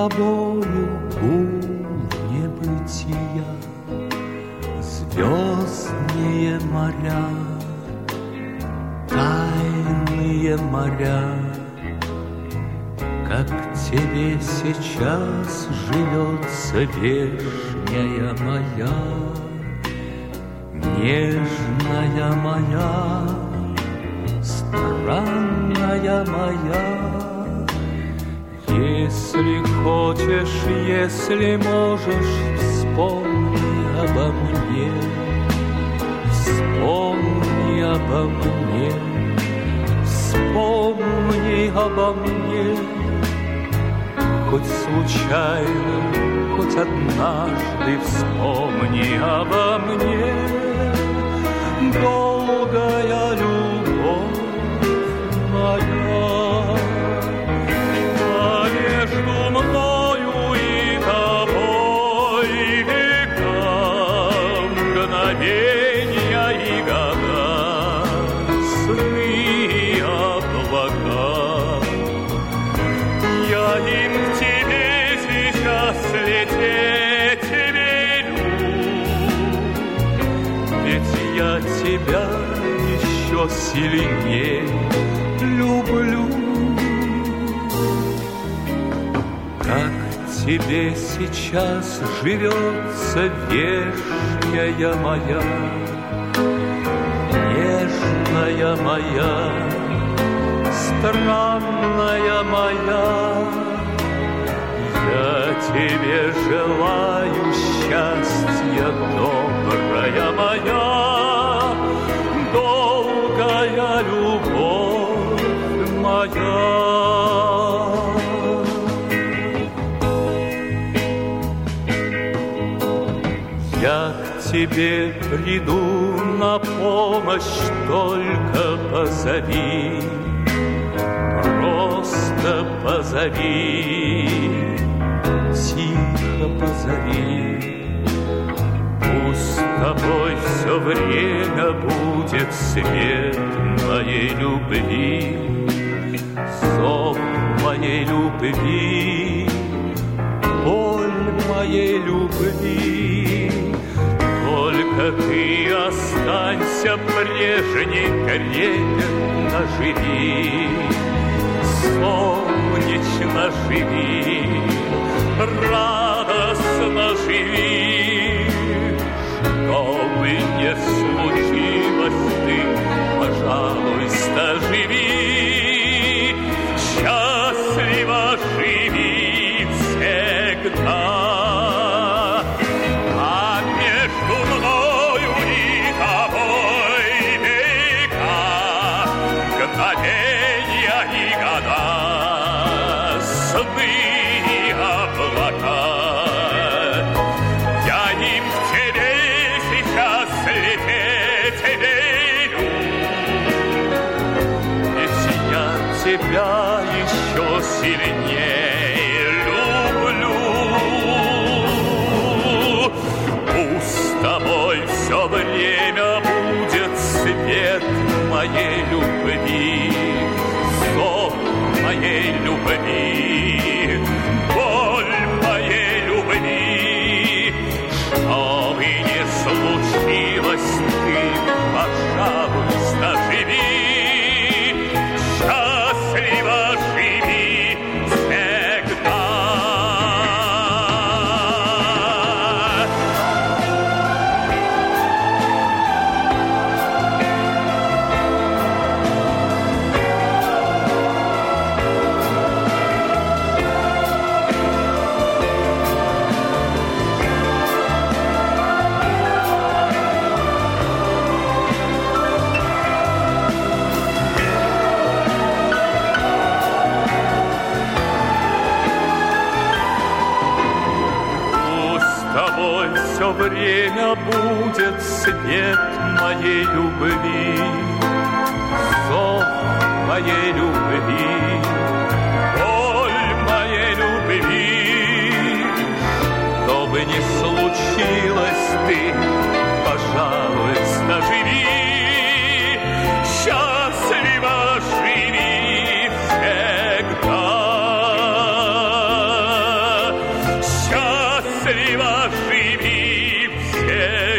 тобою гул небытия, звездные моря, тайные моря. Как тебе сейчас живется вешняя моя, нежная моя, странная моя. Если хочешь, если можешь, вспомни обо мне, вспомни обо мне, вспомни обо мне. Хоть случайно, хоть однажды вспомни обо мне. Долгая любовь моя, а между мною и тобой века, мгновенья и года, сны и облака. Я им к тебе сейчас лететь велю, ведь я тебя еще сильнее люблю. Как тебе сейчас живется вешняя моя, нежная моя, странная моя. Я тебе желаю счастья, добрая моя, долгая любовь моя. Я к тебе приду на помощь, только позови, просто позови, тихо позови. Пусть с тобой все время будет свет моей любви, зов моей любви, боль моей любви. Только ты останься прежней, трепетно живи, солнечно живи, радостно живи. Что бы ни случилось, ты, пожалуйста, живи, счастливо живи всегда. Тебя еще сильнее люблю. Пусть с тобой все время будет свет моей любви, зов моей любви, боль моей любви. Что бы ни случилось, ты, пожалуйста, живи. Все время будет свет моей любви, зов моей любви, боль моей любви. Что бы ни случилось, ты, пожалуйста, живи, счастливо живи всегда. счастливо живи все